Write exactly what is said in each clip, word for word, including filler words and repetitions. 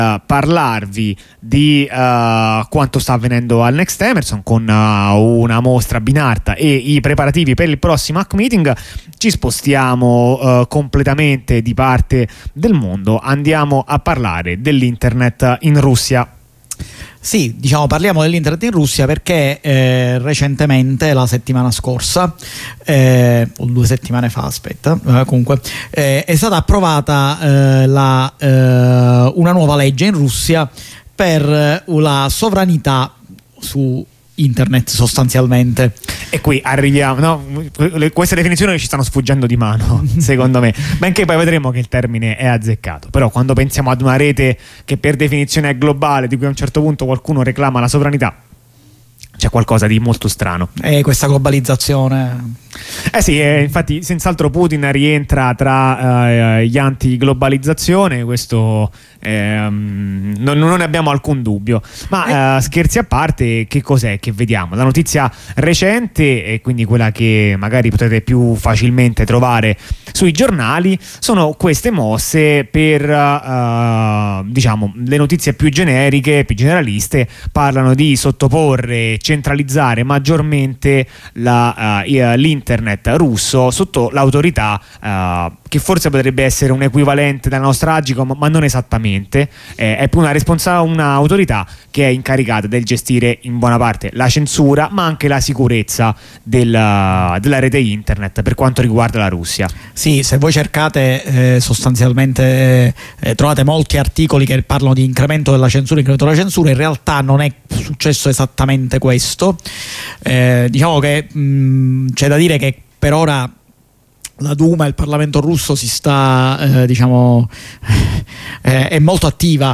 Uh, parlarvi di uh, quanto sta avvenendo al Next Emerson con uh, una mostra Binarta e i preparativi per il prossimo Hack Meeting. Ci spostiamo uh, completamente di parte del mondo, andiamo a parlare dell'internet in Russia. Sì, diciamo parliamo dell'internet in Russia perché eh, recentemente, la settimana scorsa, eh, o due settimane fa, aspetta, eh, comunque, eh, è stata approvata eh, la, eh, una nuova legge in Russia per eh, la sovranità su internet, sostanzialmente. E qui arriviamo, no? Queste definizioni ci stanno sfuggendo di mano, secondo me, benché poi vedremo che il termine è azzeccato. Però quando pensiamo ad una rete che per definizione è globale, di cui a un certo punto qualcuno reclama la sovranità, c'è qualcosa di molto strano. E questa globalizzazione... Eh sì, eh, infatti senz'altro Putin rientra tra eh, gli anti-globalizzazione, questo ehm, non, non ne abbiamo alcun dubbio. Ma eh, scherzi a parte, che cos'è che vediamo? La notizia recente, e quindi quella che magari potete più facilmente trovare sui giornali, sono queste mosse per eh, diciamo le notizie più generiche, più generaliste, parlano di sottoporre, centralizzare maggiormente la, uh, l'internet russo sotto l'autorità uh, che forse potrebbe essere un equivalente della nostra Agicom, ma non esattamente. Eh, è più una responsa- un'autorità che è incaricata del gestire in buona parte la censura, ma anche la sicurezza della, della rete internet per quanto riguarda la Russia. Sì, se voi cercate eh, sostanzialmente eh, trovate molti articoli che parlano di incremento della censura, incremento della censura. In realtà non è successo esattamente questo. Eh, diciamo che mh, c'è da dire che per ora la Duma, il Parlamento russo, si sta eh, diciamo eh, è molto attiva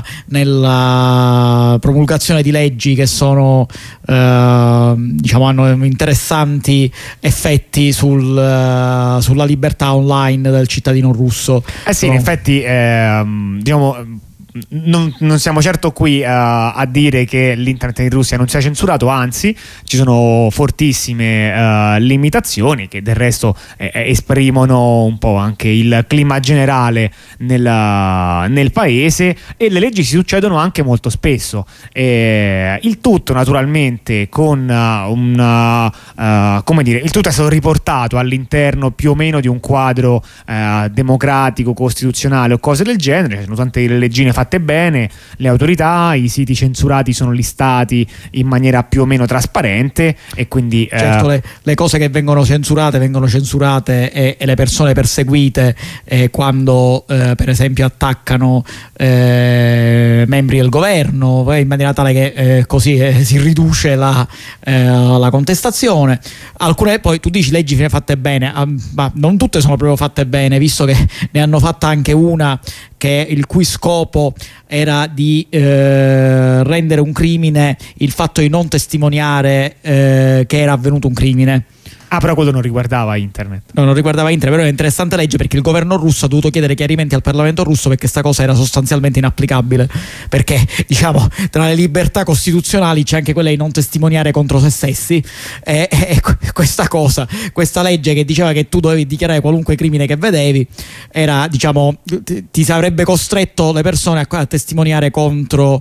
nella promulgazione di leggi che sono eh, diciamo hanno interessanti effetti sul, uh, sulla libertà online del cittadino russo. Eh sì, no? In effetti eh, diciamo Non, non siamo certo qui uh, a dire che l'internet in Russia non sia censurato, anzi ci sono fortissime uh, limitazioni che del resto eh, esprimono un po' anche il clima generale nel, nel paese, e le leggi si succedono anche molto spesso, eh, il tutto naturalmente con uh, un uh, come dire, il tutto è stato riportato all'interno più o meno di un quadro uh, democratico, costituzionale o cose del genere. Ci sono tante leggine fatte bene, le autorità, i siti censurati sono listati in maniera più o meno trasparente, e quindi certo eh... le, le cose che vengono censurate vengono censurate e, e le persone perseguite eh, quando eh, per esempio attaccano eh, membri del governo, in maniera tale che eh, così eh, si riduce la, eh, la contestazione. Alcune poi tu dici leggi fatte bene, ma non tutte sono proprio fatte bene, visto che ne hanno fatta anche una che il cui scopo era di eh, rendere un crimine il fatto di non testimoniare eh, che era avvenuto un crimine. Ah, però quello non riguardava internet. No, non riguardava internet, però è un'interessante legge, perché il governo russo ha dovuto chiedere chiarimenti al Parlamento russo perché sta cosa era sostanzialmente inapplicabile, perché diciamo tra le libertà costituzionali c'è anche quella di non testimoniare contro se stessi, e, e questa cosa, questa legge che diceva che tu dovevi dichiarare qualunque crimine che vedevi, era diciamo ti, ti avrebbe costretto le persone a, a testimoniare contro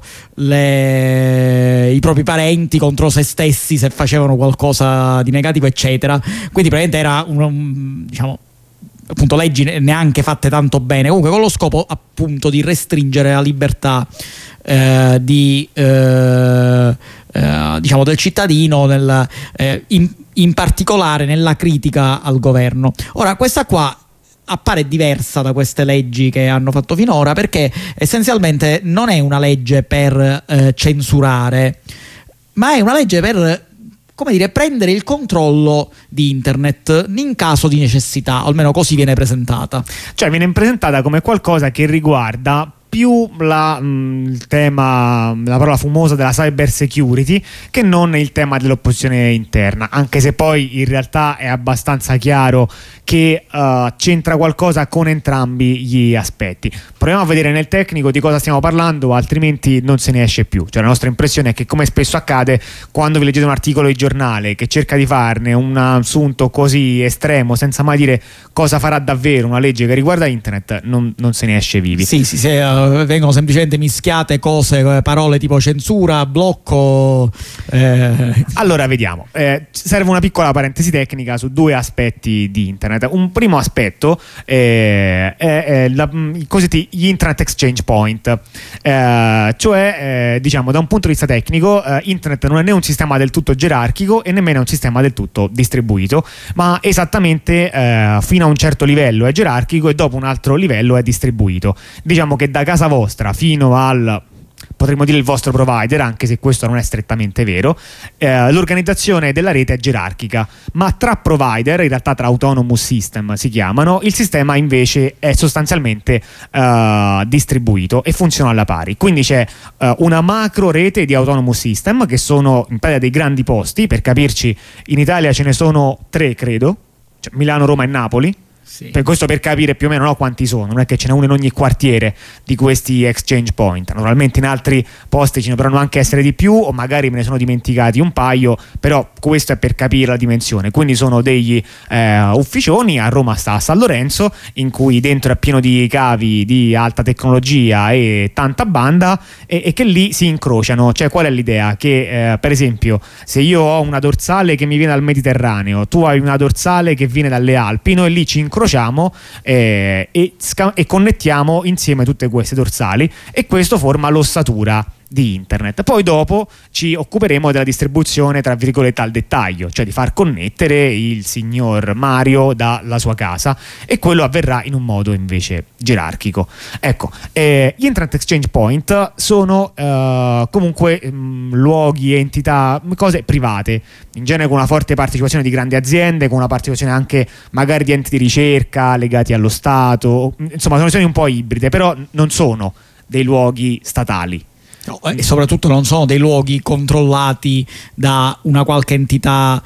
le, i propri parenti, contro se stessi se facevano qualcosa di negativo, eccetera. Quindi praticamente era un, un, diciamo appunto leggi neanche fatte tanto bene, comunque con lo scopo appunto di restringere la libertà eh, di eh, eh, diciamo del cittadino nel, eh, in, in particolare nella critica al governo. Ora questa qua appare diversa da queste leggi che hanno fatto finora, perché essenzialmente non è una legge per eh, censurare, ma è una legge per, come dire, prendere il controllo di internet in caso di necessità, o almeno così viene presentata. Cioè viene presentata come qualcosa che riguarda più la, mh, il tema, la parola fumosa della cyber security, che non il tema dell'opposizione interna, anche se poi in realtà è abbastanza chiaro che uh, c'entra qualcosa con entrambi gli aspetti. Proviamo a vedere nel tecnico di cosa stiamo parlando, altrimenti non se ne esce più. Cioè la nostra impressione è che, come spesso accade quando vi leggete un articolo di giornale che cerca di farne un assunto così estremo senza mai dire cosa farà davvero una legge che riguarda internet, non, non se ne esce vivi. Sì, sì, sì, uh, uh, vengono semplicemente mischiate cose, parole tipo censura, blocco. Eh. Allora vediamo, eh, serve una piccola parentesi tecnica su due aspetti di internet. Un primo aspetto eh, è, è la, i cosiddetti gli internet exchange point, eh, cioè eh, diciamo da un punto di vista tecnico eh, internet non è né un sistema del tutto gerarchico e nemmeno un sistema del tutto distribuito, ma esattamente eh, fino a un certo livello è gerarchico e dopo un altro livello è distribuito. Diciamo che da casa vostra fino al, potremmo dire, il vostro provider, anche se questo non è strettamente vero, eh, l'organizzazione della rete è gerarchica, ma tra provider, in realtà tra autonomous system si chiamano, il sistema invece è sostanzialmente eh, distribuito e funziona alla pari. Quindi c'è eh, una macro rete di autonomous system che sono in Italia dei grandi posti, per capirci in Italia ce ne sono tre credo, cioè Milano, Roma e Napoli. Sì. Per questo, per capire più o meno, no, quanti sono, non è che ce n'è uno in ogni quartiere di questi exchange point. Naturalmente in altri posti ce ne dovranno anche essere di più, o magari me ne sono dimenticati un paio, però questo è per capire la dimensione. Quindi sono degli eh, ufficioni. A Roma sta a San Lorenzo, in cui dentro è pieno di cavi di alta tecnologia e tanta banda, e, e che lì si incrociano. Cioè, qual è l'idea? Che eh, per esempio se io ho una dorsale che mi viene dal Mediterraneo, tu hai una dorsale che viene dalle Alpi, noi lì ci incrociamo eh, e, sca- e connettiamo insieme tutte queste dorsali, e questo forma l'ossatura di internet. Poi dopo ci occuperemo della distribuzione tra virgolette al dettaglio, cioè di far connettere il signor Mario dalla sua casa, e quello avverrà in un modo invece gerarchico. Ecco, eh, gli internet exchange point sono eh, comunque mh, luoghi, entità, cose private, in genere con una forte partecipazione di grandi aziende, con una partecipazione anche magari di enti di ricerca legati allo Stato, insomma sono un po' ibride, però non sono dei luoghi statali. No, e soprattutto non sono dei luoghi controllati da una qualche entità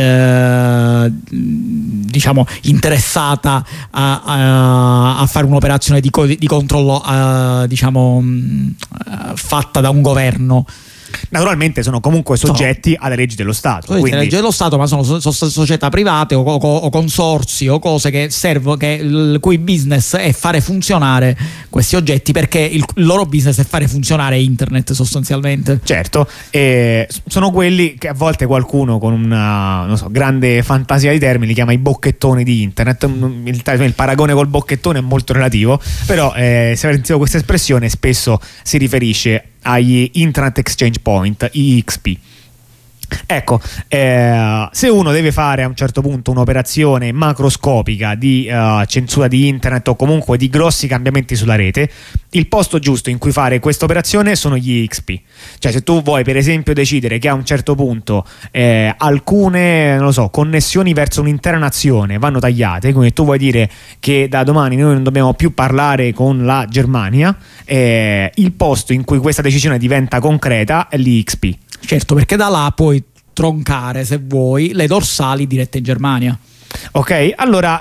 eh, diciamo interessata a, a, a fare un'operazione di, co- di controllo eh, diciamo mh, fatta da un governo. Naturalmente sono comunque soggetti alle leggi dello Stato. Sono quindi... leggi dello Stato, ma sono, sono società private o, o, o consorzi o cose che servono, che il cui business è fare funzionare questi oggetti, perché il, il loro business è fare funzionare internet sostanzialmente. Certo, eh, sono quelli che a volte qualcuno con una non so, grande fantasia di termini li chiama i bocchettoni di internet. Il, il paragone col bocchettone è molto relativo, però eh, se avete sentito questa espressione spesso si riferisce agli Internet Exchange Point, I X P. Ecco, eh, se uno deve fare a un certo punto un'operazione macroscopica di uh, censura di internet o comunque di grossi cambiamenti sulla rete, il posto giusto in cui fare questa operazione sono gli I X P. Cioè, se tu vuoi per esempio decidere che a un certo punto eh, alcune non lo so, connessioni verso un'intera nazione vanno tagliate, quindi tu vuoi dire che da domani noi non dobbiamo più parlare con la Germania, eh, il posto in cui questa decisione diventa concreta è l'I X P. Certo, perché da là puoi troncare, se vuoi, le dorsali dirette in Germania. Ok, allora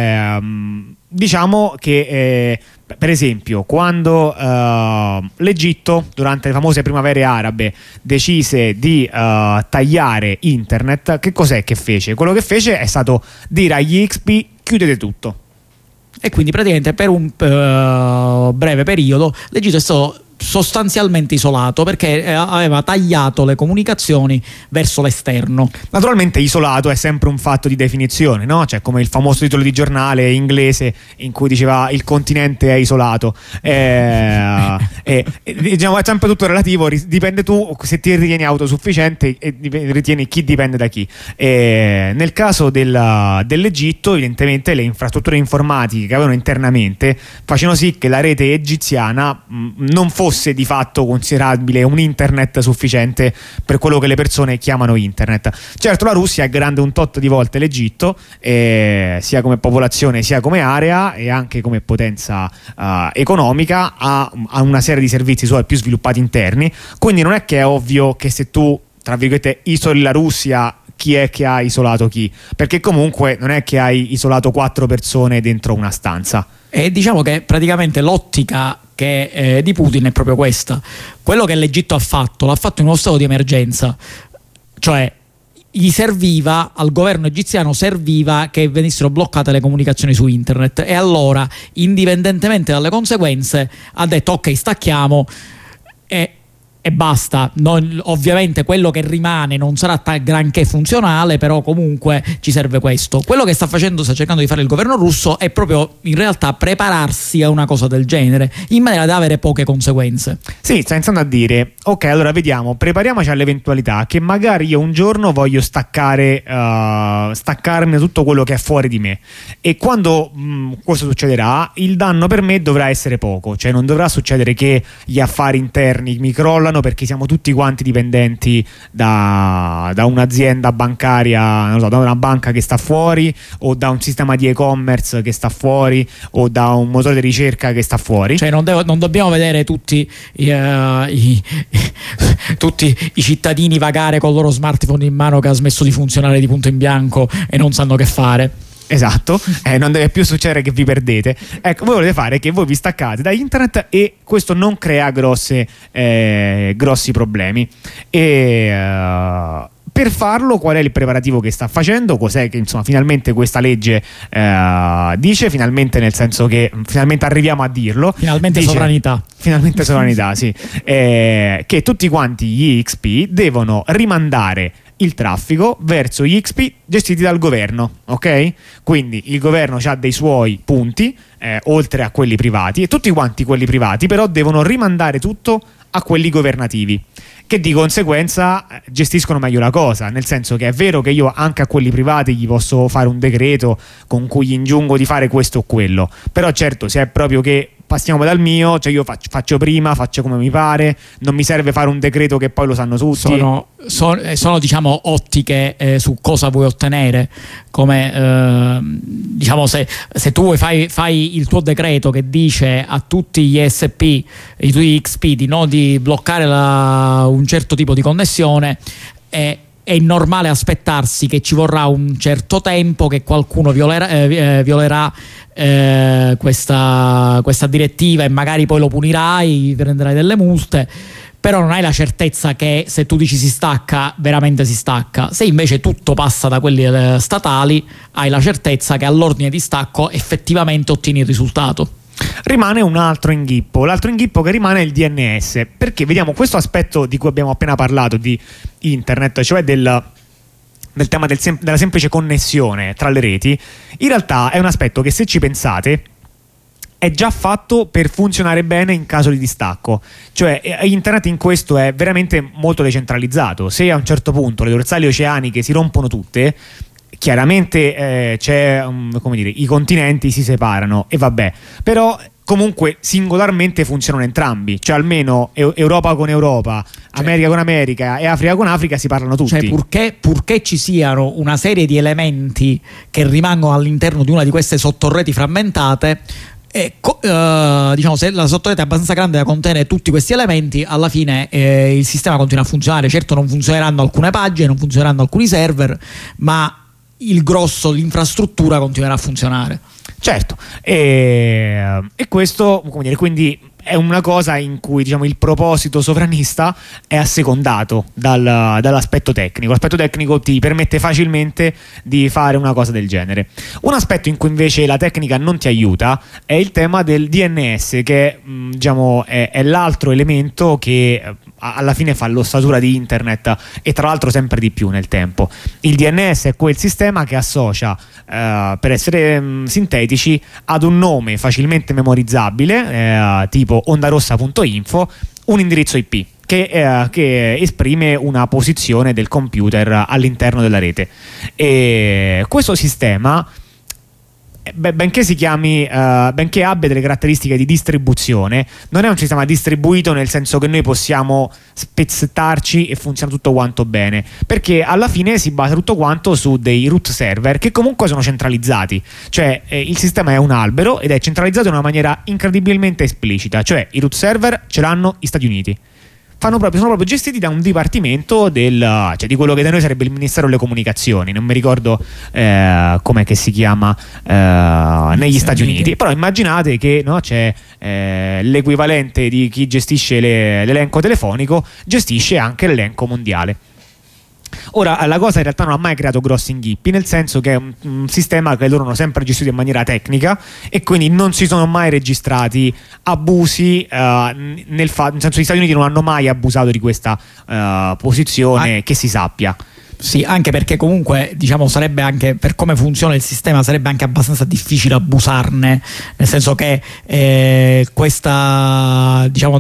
ehm, diciamo che eh, per esempio quando eh, l'Egitto durante le famose primavere arabe decise di eh, tagliare internet, che cos'è che fece? Quello che fece è stato dire agli I X P: chiudete tutto. E quindi praticamente per un uh, breve periodo l'Egitto è stato sostanzialmente isolato, perché aveva tagliato le comunicazioni verso l'esterno. Naturalmente isolato è sempre un fatto di definizione, no? Cioè, come il famoso titolo di giornale inglese in cui diceva il continente è isolato. Eh, eh, diciamo, è sempre tutto relativo, dipende tu se ti ritieni autosufficiente e ritieni chi dipende da chi. Eh, nel caso del, dell'Egitto, evidentemente le infrastrutture informatiche che avevano internamente facevano sì che la rete egiziana mh, non fosse fosse di fatto considerabile un internet sufficiente per quello che le persone chiamano internet. Certo, la Russia è grande un tot di volte l'Egitto, eh, sia come popolazione sia come area e anche come potenza uh, economica, ha, ha una serie di servizi suoi più sviluppati interni, quindi non è che è ovvio che se tu tra virgolette isoli la Russia chi è che ha isolato chi, perché comunque non è che hai isolato quattro persone dentro una stanza. E diciamo che praticamente l'ottica che eh, di Putin è proprio questa. Quello che l'Egitto ha fatto l'ha fatto in uno stato di emergenza, cioè gli serviva, al governo egiziano serviva che venissero bloccate le comunicazioni su internet, e allora, indipendentemente dalle conseguenze, ha detto ok, stacchiamo e e basta. Non, ovviamente quello che rimane non sarà ta- granché funzionale, però comunque ci serve questo. Quello che sta facendo, sta cercando di fare il governo russo è proprio in realtà prepararsi a una cosa del genere, in maniera da avere poche conseguenze. Sì, sta iniziando a dire ok, allora vediamo, prepariamoci all'eventualità che magari io un giorno voglio staccare uh, staccarmi da tutto quello che è fuori di me, e quando mh, questo succederà, il danno per me dovrà essere poco, cioè non dovrà succedere che gli affari interni mi crollano perché siamo tutti quanti dipendenti da, da un'azienda bancaria, non so, da una banca che sta fuori, o da un sistema di e-commerce che sta fuori, o da un motore di ricerca che sta fuori. Cioè non, devo, non dobbiamo vedere tutti, uh, i, tutti i cittadini vagare con il loro smartphone in mano che ha smesso di funzionare di punto in bianco e non sanno che fare. Esatto, eh, non deve più succedere che vi perdete. Ecco, voi volete fare che voi vi staccate da internet, e questo non crea grosse, eh, grossi problemi. E uh, per farlo, qual è il preparativo che sta facendo? Cos'è che insomma finalmente questa legge uh, dice? Finalmente, nel senso che finalmente arriviamo a dirlo. Finalmente dice, sovranità. Finalmente sovranità, sì. Eh, che tutti quanti gli I X P devono rimandare il traffico verso gli I X P gestiti dal governo, ok? Quindi il governo ha dei suoi punti, eh, oltre a quelli privati, e tutti quanti quelli privati però devono rimandare tutto a quelli governativi, che di conseguenza gestiscono meglio la cosa, nel senso che è vero che io anche a quelli privati gli posso fare un decreto con cui gli ingiungo di fare questo o quello, però certo, se è proprio che passiamo dal mio, cioè io faccio, faccio prima, faccio come mi pare, non mi serve fare un decreto che poi lo sanno tutti. Sono, sono, sono diciamo ottiche eh, su cosa vuoi ottenere, come eh, diciamo se, se tu fai, fai il tuo decreto che dice a tutti gli S P, i tuoi I X P di no di bloccare la, un certo tipo di connessione, e è normale aspettarsi che ci vorrà un certo tempo, che qualcuno violerà, eh, violerà eh, questa, questa direttiva, e magari poi lo punirai, prenderai delle multe, però non hai la certezza che se tu dici si stacca, veramente si stacca. Se invece tutto passa da quelli eh, statali, hai la certezza che all'ordine di stacco effettivamente ottieni il risultato. Rimane un altro inghippo, l'altro inghippo che rimane è il D N S, perché vediamo questo aspetto di cui abbiamo appena parlato di internet, cioè del, del tema del sem- della semplice connessione tra le reti. In realtà è un aspetto che, se ci pensate, è già fatto per funzionare bene in caso di distacco, cioè internet in questo è veramente molto decentralizzato. Se a un certo punto le dorsali oceaniche si rompono tutte, chiaramente eh, c'è um, come dire, i continenti si separano e vabbè, però comunque singolarmente funzionano entrambi, cioè almeno e- Europa con Europa, cioè, America con America e Africa con Africa si parlano tutti. Cioè purché, purché ci siano una serie di elementi che rimangono all'interno di una di queste sottorreti frammentate, e, uh, diciamo, se la sottorete è abbastanza grande da contenere tutti questi elementi, alla fine eh, il sistema continua a funzionare. Certo non funzioneranno alcune pagine, non funzioneranno alcuni server, ma il grosso, l'infrastruttura continuerà a funzionare. Certo, e, e questo, come dire, quindi è una cosa in cui, diciamo, il proposito sovranista è assecondato dal, dall'aspetto tecnico. L'aspetto tecnico ti permette facilmente di fare una cosa del genere. Un aspetto in cui invece la tecnica non ti aiuta è il tema del D N S, che mh, diciamo è, è l'altro elemento che alla fine fa l'ossatura di internet, e tra l'altro sempre di più nel tempo. Il D N S è quel sistema che associa, eh, per essere mh, sintetici, ad un nome facilmente memorizzabile, eh, tipo ondarossa punto info, un indirizzo I P che, eh, che esprime una posizione del computer all'interno della rete. E questo sistema, benché si chiami, uh, benché abbia delle caratteristiche di distribuzione, non è un sistema distribuito nel senso che noi possiamo spezzettarci e funziona tutto quanto bene, perché alla fine si basa tutto quanto su dei root server che comunque sono centralizzati, cioè eh, il sistema è un albero ed è centralizzato in una maniera incredibilmente esplicita, cioè i root server ce l'hanno gli Stati Uniti. Fanno proprio, sono proprio gestiti da un dipartimento del, cioè di quello che da noi sarebbe il Ministero delle Comunicazioni, non mi ricordo eh, com'è che si chiama eh, negli Stati Uniti, però immaginate che no, c'è eh, l'equivalente di chi gestisce le, l'elenco telefonico, gestisce anche l'elenco mondiale. Ora, la cosa in realtà non ha mai creato grossi inghippi, nel senso che è un, un sistema che loro hanno sempre gestito in maniera tecnica e quindi non si sono mai registrati abusi, uh, nel, fa- nel senso che gli Stati Uniti non hanno mai abusato di questa uh, posizione ah. che si sappia. Sì, anche perché comunque, diciamo, sarebbe anche, per come funziona il sistema, sarebbe anche abbastanza difficile abusarne, nel senso che eh, questa, diciamo,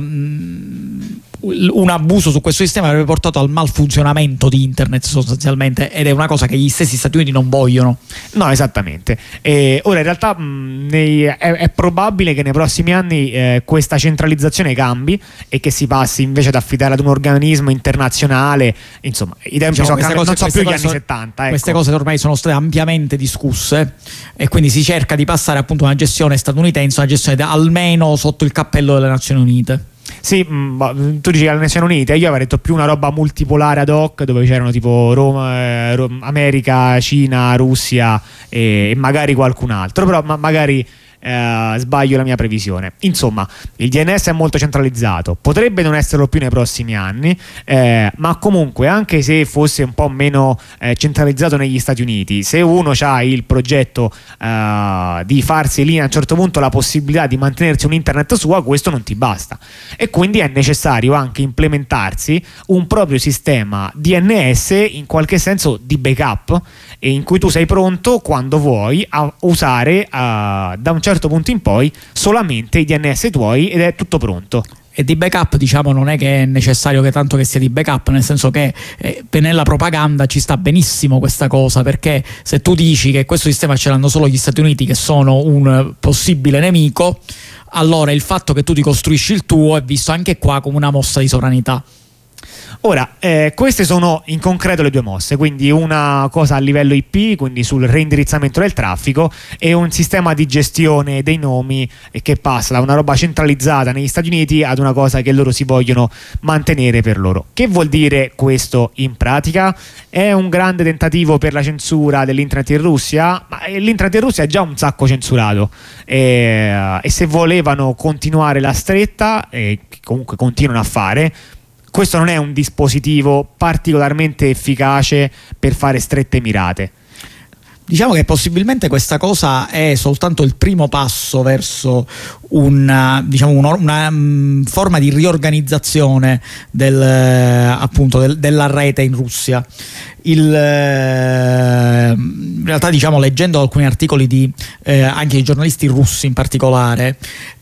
un abuso su questo sistema avrebbe portato al malfunzionamento di internet sostanzialmente, ed è una cosa che gli stessi Stati Uniti non vogliono. No, esattamente. E ora in realtà mh, nei, è, è probabile che nei prossimi anni eh, questa centralizzazione cambi e che si passi invece ad affidare ad un organismo internazionale. Insomma, i tempi diciamo, sono cambiati, non so più gli anni sono, settanta. Ecco. Queste cose ormai sono state ampiamente discusse e quindi si cerca di passare appunto a una gestione statunitense, una gestione da, almeno sotto il cappello delle Nazioni Unite. Sì, mh, tu dici alle Nazioni Unite, io avrei detto più una roba multipolare ad hoc dove c'erano tipo Roma, eh, Rom- America, Cina, Russia e, e magari qualcun altro, però ma- magari eh, sbaglio la mia previsione. Insomma, il D N S è molto centralizzato, potrebbe non esserlo più nei prossimi anni, eh, ma comunque anche se fosse un po' meno eh, centralizzato negli Stati Uniti, se uno ha il progetto eh, di farsi lì a un certo punto la possibilità di mantenersi un internet sua, questo non ti basta e quindi è necessario anche implementarsi un proprio sistema D N S in qualche senso di backup, e in cui tu sei pronto quando vuoi a usare uh, da un certo punto in poi solamente i D N S tuoi ed è tutto pronto. E di backup, diciamo, non è che è necessario che tanto che sia di backup, nel senso che eh, nella propaganda ci sta benissimo questa cosa, perché se tu dici che questo sistema ce l'hanno solo gli Stati Uniti, che sono un possibile nemico, allora il fatto che tu ti costruisci il tuo è visto anche qua come una mossa di sovranità. Ora, eh, queste sono in concreto le due mosse, quindi una cosa a livello I P, quindi sul reindirizzamento del traffico, e un sistema di gestione dei nomi che passa da una roba centralizzata negli Stati Uniti ad una cosa che loro si vogliono mantenere per loro. Che vuol dire questo in pratica? È un grande tentativo per la censura dell'internet in Russia, ma l'internet in Russia è già un sacco censurato e, e se volevano continuare la stretta, e comunque continuano a fare, questo non è un dispositivo particolarmente efficace per fare strette mirate. Diciamo che possibilmente questa cosa è soltanto il primo passo verso una, diciamo, una, una um, forma di riorganizzazione del, appunto, del, della rete in Russia. Il, uh, in realtà, diciamo, leggendo alcuni articoli di eh, anche di giornalisti russi in particolare,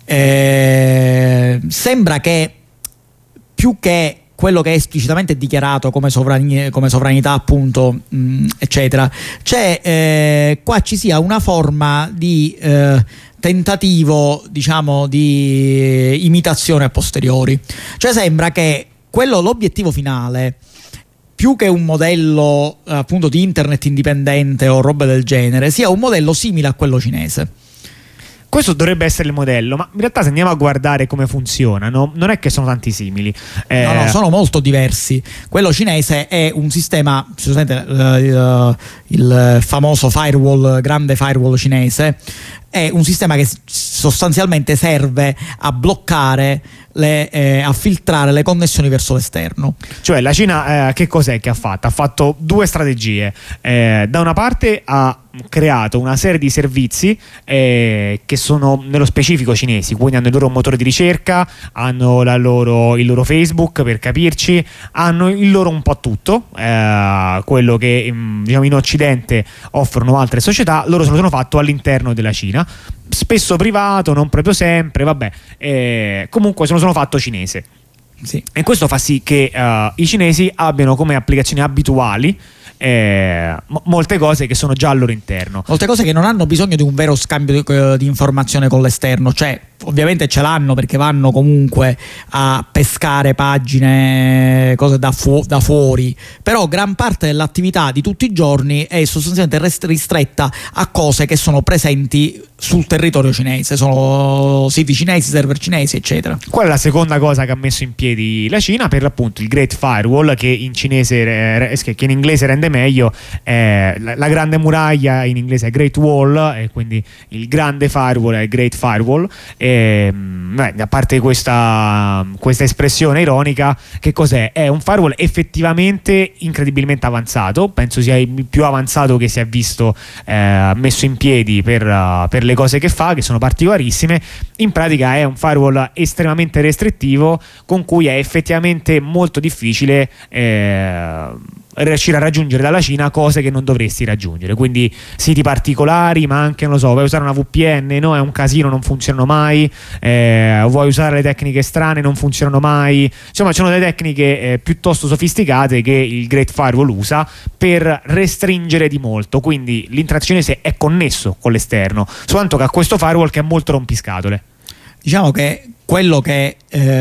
eh, sembra che più che quello che è esplicitamente dichiarato come, sovrani, come sovranità, appunto, mh, eccetera, c'è eh, qua ci sia una forma di eh, tentativo, diciamo, di imitazione a posteriori. Cioè sembra che quello, l'obiettivo finale, più che un modello appunto di internet indipendente o roba del genere, sia un modello simile a quello cinese. Questo dovrebbe essere il modello, ma in realtà se andiamo a guardare come funzionano, non è che sono tanti simili. Eh... No, no, sono molto diversi. Quello cinese è un sistema, uh, il famoso firewall, grande firewall cinese, è un sistema che sostanzialmente serve a bloccare, le, eh, a filtrare le connessioni verso l'esterno. Cioè la Cina eh, che cos'è che ha fatto? Ha fatto due strategie. Eh, da una parte ha creato una serie di servizi eh, che sono nello specifico cinesi, quindi hanno il loro motore di ricerca, hanno la loro, il loro Facebook, per capirci, hanno il loro un po' tutto, eh, quello che diciamo in Occidente offrono altre società, loro se lo sono fatto all'interno della Cina, spesso privato, non proprio sempre, vabbè, eh, comunque se lo sono fatto cinese. Sì. E questo fa sì che uh, i cinesi abbiano come applicazioni abituali eh, m- molte cose che sono già al loro interno, molte cose che non hanno bisogno di un vero scambio di, di informazione con l'esterno. Cioè ovviamente ce l'hanno perché vanno comunque a pescare pagine, cose da, fu- da fuori, però gran parte dell'attività di tutti i giorni è sostanzialmente rest- ristretta a cose che sono presenti sul territorio cinese, sono siti cinesi, server cinesi, eccetera. Qual è la seconda cosa che ha messo in piedi la Cina? Per l'appunto il Great Firewall, che in cinese, che in inglese rende meglio, eh, la, la grande muraglia in inglese è Great Wall, e quindi il grande firewall è il Great Firewall. Eh, E, beh, a parte questa, questa espressione ironica, che cos'è? È un firewall effettivamente incredibilmente avanzato, penso sia il più avanzato che si è visto eh, messo in piedi per, uh, per le cose che fa, che sono particolarissime. In pratica è un firewall estremamente restrittivo, con cui è effettivamente molto difficile eh, riuscire a raggiungere dalla Cina cose che non dovresti raggiungere, quindi siti particolari, ma anche, non lo so, vuoi usare una V P N, no, è un casino, non funzionano mai, eh, vuoi usare le tecniche strane, non funzionano mai, insomma ci sono delle tecniche eh, piuttosto sofisticate che il Great Firewall usa per restringere di molto, quindi l'Internet cinese è connesso con l'esterno, soltanto che ha questo firewall che è molto rompiscatole. Diciamo che quello che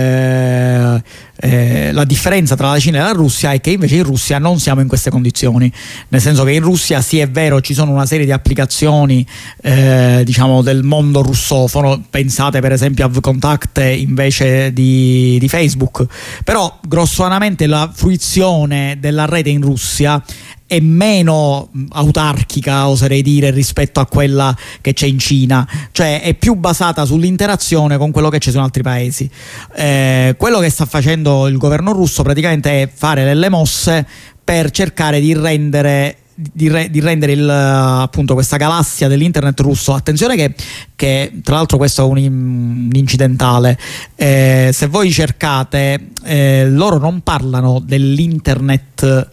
eh, eh, la differenza tra la Cina e la Russia è che invece in Russia non siamo in queste condizioni, nel senso che in Russia sì è vero, ci sono una serie di applicazioni eh, diciamo del mondo russofono, pensate per esempio a VKontakte invece di, di Facebook, però grossolanamente la fruizione della rete in Russia è meno autarchica, oserei dire, rispetto a quella che c'è in Cina, cioè è più basata sull'interazione con quello che c'è su altri paesi. Eh, quello che sta facendo il governo russo praticamente è fare delle mosse per cercare di rendere Di, re, di rendere il, appunto questa galassia dell'internet russo. Attenzione che, che tra l'altro questo è un, un incidentale, eh, se voi cercate eh, loro non parlano dell'internet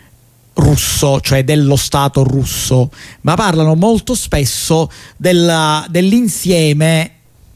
russo, cioè dello Stato russo, ma parlano molto spesso della, dell'insieme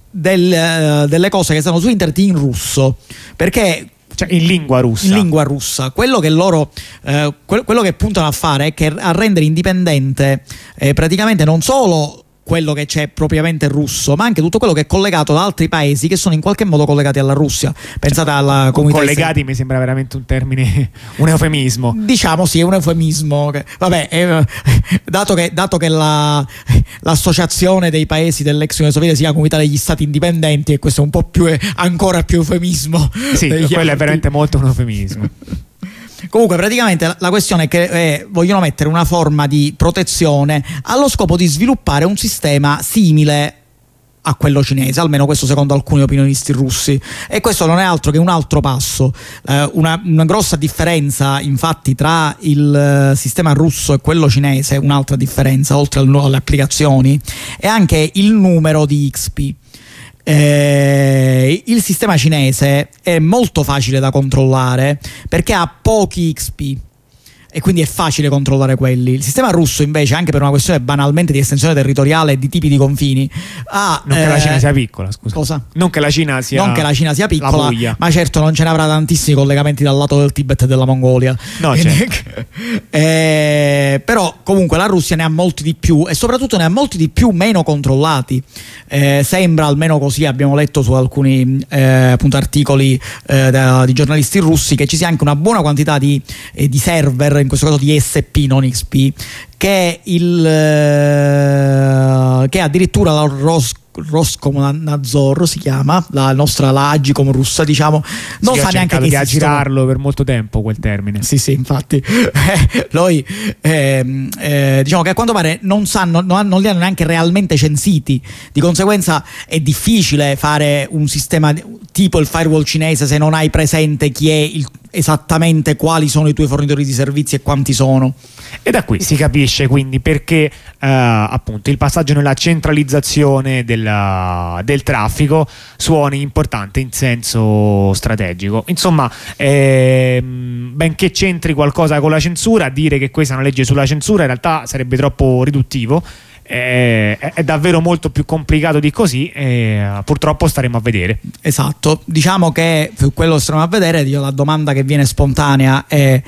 del, delle cose che stanno su internet in russo, perché cioè in lingua russa. In lingua russa. Quello che loro eh, quello che puntano a fare è che a rendere indipendente eh, praticamente non solo quello che c'è propriamente russo, ma anche tutto quello che è collegato da altri paesi che sono in qualche modo collegati alla Russia. Pensate alla comunità. Collegati mi sembra veramente un termine, un eufemismo. Diciamo sì, è un eufemismo. Vabbè, eh, dato che, dato che la, l'associazione dei paesi dell'ex Unione Sovietica si chiama Comunità degli Stati Indipendenti, e questo è un po' più, ancora più eufemismo. Sì, quello altri. È veramente molto un eufemismo. Comunque praticamente la questione è che eh, vogliono mettere una forma di protezione allo scopo di sviluppare un sistema simile a quello cinese, almeno questo secondo alcuni opinionisti russi, e questo non è altro che un altro passo. Eh, una, una grossa differenza infatti tra il sistema russo e quello cinese, un'altra differenza oltre alle applicazioni, è anche il numero di X P. Eh, il sistema cinese è molto facile da controllare perché ha pochi X P e quindi è facile controllare quelli. Il sistema russo invece, anche per una questione banalmente di estensione territoriale e di tipi di confini, ha, non che eh, la Cina sia piccola, scusa. Cosa? Non che la Cina sia non che la Cina sia piccola, ma certo non ce ne avrà tantissimi collegamenti dal lato del Tibet e della Mongolia. No, certo. eh, però comunque la Russia ne ha molti di più, e soprattutto ne ha molti di più meno controllati. Eh, sembra, almeno così abbiamo letto su alcuni eh, appunto articoli eh, da, di giornalisti russi, che ci sia anche una buona quantità di, eh, di server, in questo caso di S P non X P, che il eh, che addirittura la Ros Roskomnadzor si chiama, la nostra la Agicom russa, diciamo, non sì, sa neanche che di esistono. aggirarlo per molto tempo quel termine. Sì, sì, infatti noi eh, eh, diciamo che a quanto pare non sanno, non, non li hanno neanche realmente censiti, di conseguenza è difficile fare un sistema tipo il firewall cinese se non hai presente chi è il, esattamente quali sono i tuoi fornitori di servizi e quanti sono. E da qui si capisce quindi perché eh, appunto il passaggio nella centralizzazione del, del traffico suoni importante in senso strategico. Insomma, ehm, benché c'entri qualcosa con la censura, dire che questa è una legge sulla censura in realtà sarebbe troppo riduttivo. È, è davvero molto più complicato di così, e purtroppo staremo a vedere. Esatto, diciamo che quello che staremo a vedere, la domanda che viene spontanea è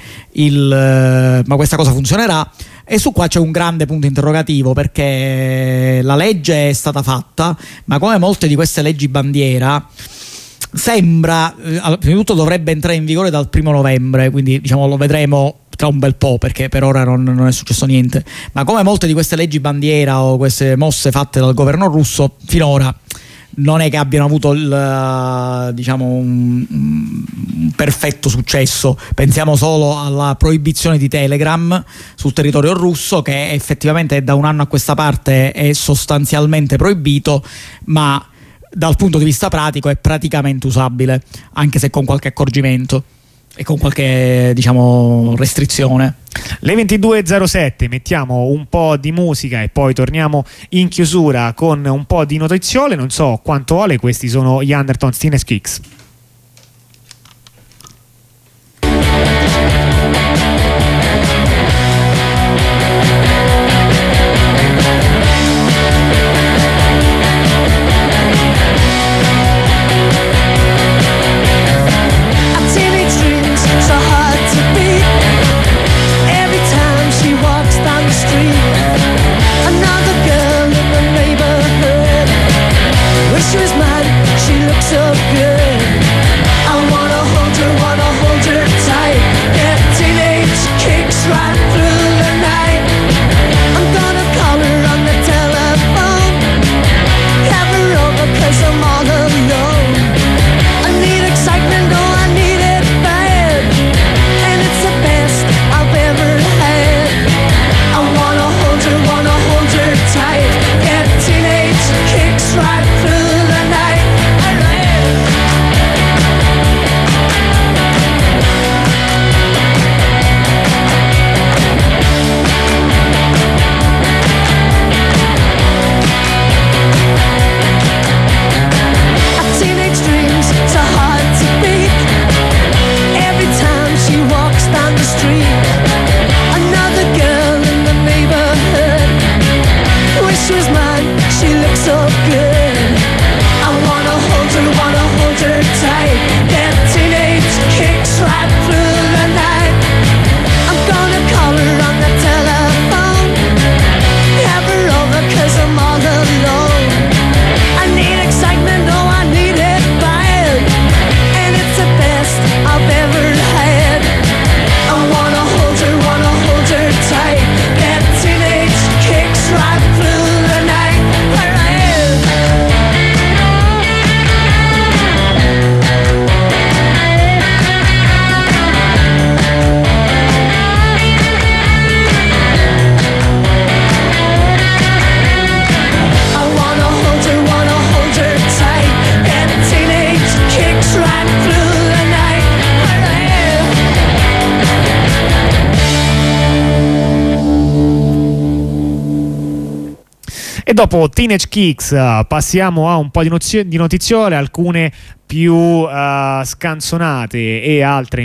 il ma questa cosa funzionerà? E su qua c'è un grande punto interrogativo, perché la legge è stata fatta, ma come molte di queste leggi bandiera sembra, eh, prima di tutto dovrebbe entrare in vigore dal primo novembre, quindi diciamo lo vedremo tra un bel po', perché per ora non, non è successo niente, ma come molte di queste leggi bandiera o queste mosse fatte dal governo russo finora non è che abbiano avuto il, diciamo un, un perfetto successo. Pensiamo solo alla proibizione di Telegram sul territorio russo, che effettivamente da un anno a questa parte è sostanzialmente proibito, ma dal punto di vista pratico è praticamente usabile, anche se con qualche accorgimento e con qualche, diciamo, restrizione. Le ventidue e zero sette, mettiamo un po' di musica e poi torniamo in chiusura con un po' di notiziole. Non so quanto vuole, questi sono gli Undertones Teenage Kicks. She was mad, she looked so good. I wanna hold her, wanna hold her tight. Get teenage kicks right through the night. I'm gonna call her on the telephone, have her over cause I'm all alone. I need excitement, oh I need it bad, and it's the best I've ever had. I wanna hold her, wanna hold her tight. Get teenage kicks right through. She was mine, she looked so good. I wanna hold her, wanna hold her tight. Get teenage kicks right through the night. I'm gonna call her on the telephone, have her over cause I'm all alone. I need excitement, oh I need it bad, and it's the best I've ever had. I wanna hold her, wanna hold her tight. Get teenage kicks right through. E dopo Teenage Kicks uh, passiamo a un po' di, nozi- di notiziole, alcune più uh, scanzonate e altre